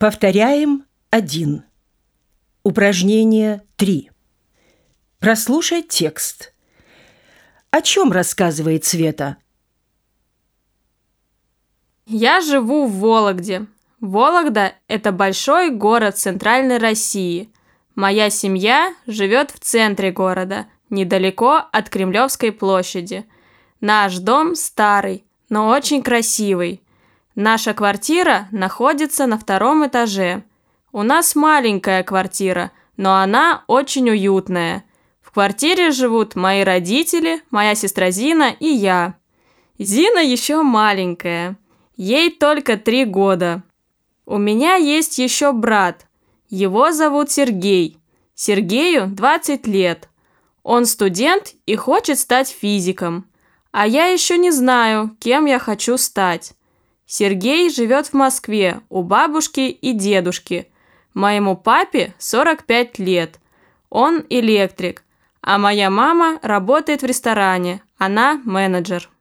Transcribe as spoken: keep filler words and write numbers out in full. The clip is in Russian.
Повторяем один. Упражнение три. Прослушай текст. О чем рассказывает Света? Я живу в Вологде. Вологда – это большой город центральной России. Моя семья живет в центре города, недалеко от Кремлевской площади. Наш дом старый, но очень красивый. Наша квартира находится на втором этаже. У нас маленькая квартира, но она очень уютная. В квартире живут мои родители, моя сестра Зина и я. Зина еще маленькая. Ей только три года. У меня есть еще брат. Его зовут Сергей. Сергею двадцать лет. Он студент и хочет стать физиком. А я еще не знаю, кем я хочу стать. Сергей живет в Москве у бабушки и дедушки. Моему папе сорок пять лет. Он электрик. А моя мама работает в ресторане. Она менеджер.